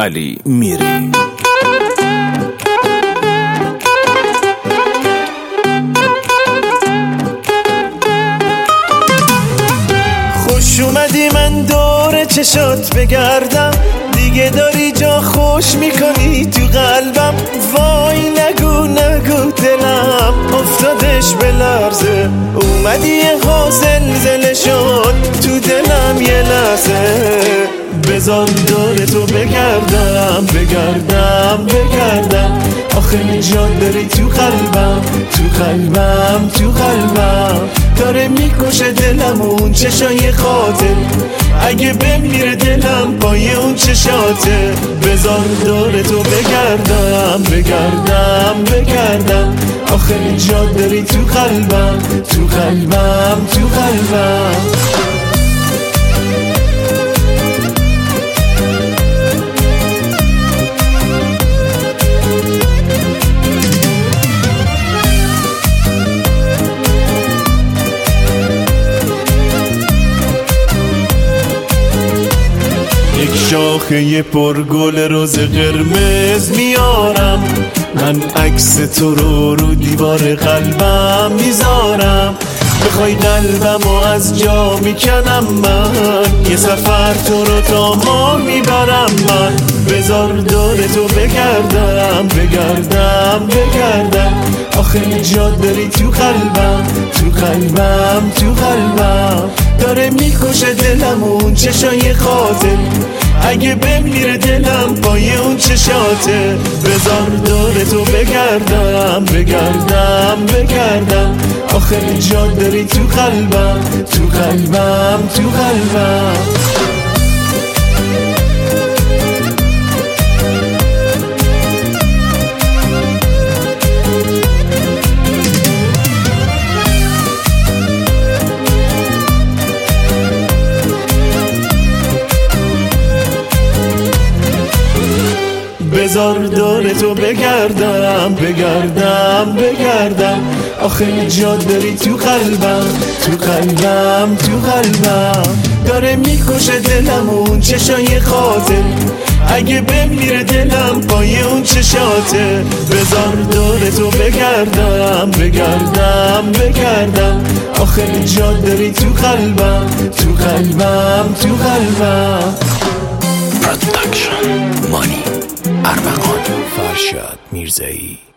علی میری. خوش اومدی من دور چشات بگردم، دیگه داری جا خوش میکنی تو قلبم. وای نگو نگو دلم افتادش به لرزه، اومدی یه ها زلزله شد تو دلم یه لحظه. بذار دور تو بگردم بگردم بگردم، آخه جان داری تو قلبم تو قلبم تو قلبم. داره میکشه دلم اون چشای خاطر، اگه بمیره دلم پای اون چشاته. بذار دور تو بگردم بگردم بگردم، آخه جان داری تو قلبم تو قلبم تو قلبم. یک شاخه پرگل روز قرمز میارم، من عکس تو رو دیوار قلبم میذارم. بخوای قلبمو از جا میکنم من، یه سفر تو رو تا ما میبرم من. بذار دور تو بگردم بگردم بگردم، آخه جا داری تو قلبم تو قلبم تو قلبم. داره میکشه دلم اون چشای خاطر، اگه بمیره دلم پای اون چشاته. بذار دور تو بگردم بگردم بگردم، آخه جا داری تو قلبم تو قلبم تو قلبم. بذار دور تو بگردم بگردم بگردم، آخه جا داری تو قلبم تو قلبم تو قلبم. داره میکشه دلم اون چشای خاطر، اگه بمیره دلم پای اون چشاته. بذار دور تو بگردم بگردم بگردم، آخه جا داری تو قلبم تو قلبم تو قلبم. پروداکشن مانی ارمغان فرشاد میرزایی.